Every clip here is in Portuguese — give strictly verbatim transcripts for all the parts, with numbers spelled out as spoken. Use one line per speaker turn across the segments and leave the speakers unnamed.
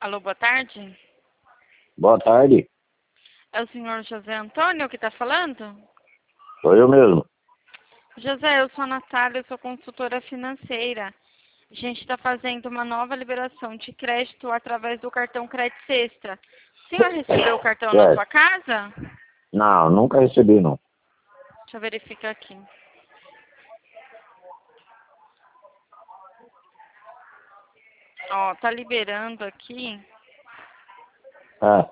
Alô, boa tarde.
Boa tarde,
É o senhor José Antônio que está falando?
sou eu mesmo.
José, eu sou a Natália, eu sou consultora financeira. A gente está fazendo uma nova liberação de crédito através do cartão Crédito Extra. O senhor recebeu o cartão na
Certo.
sua casa?
Não, nunca recebi, não.
Deixa eu verificar aqui. Ó, tá liberando aqui.
É,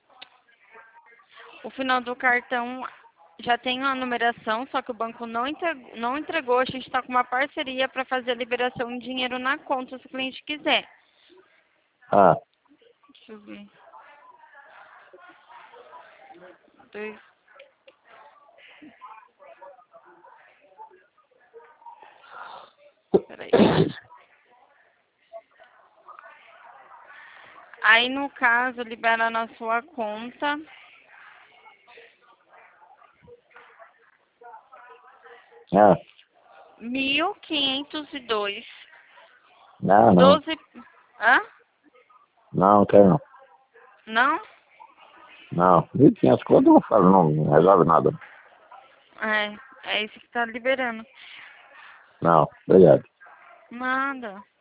O final do cartão já tem uma numeração, só que o banco não entregou, não entregou. A gente está com uma parceria para fazer a liberação de dinheiro na conta, se o cliente quiser.
é.
Deixa eu ver. Dois. Peraí. Aí, no caso, libera na sua conta
É.
mil quinhentos e dois.
Não, não.
Doze. Hã?
Não, quero não.
Não?
Não. mil e quinhentos conto eu não falo, não, não resolve nada.
É, é esse que tá liberando.
Não, obrigado.
Nada.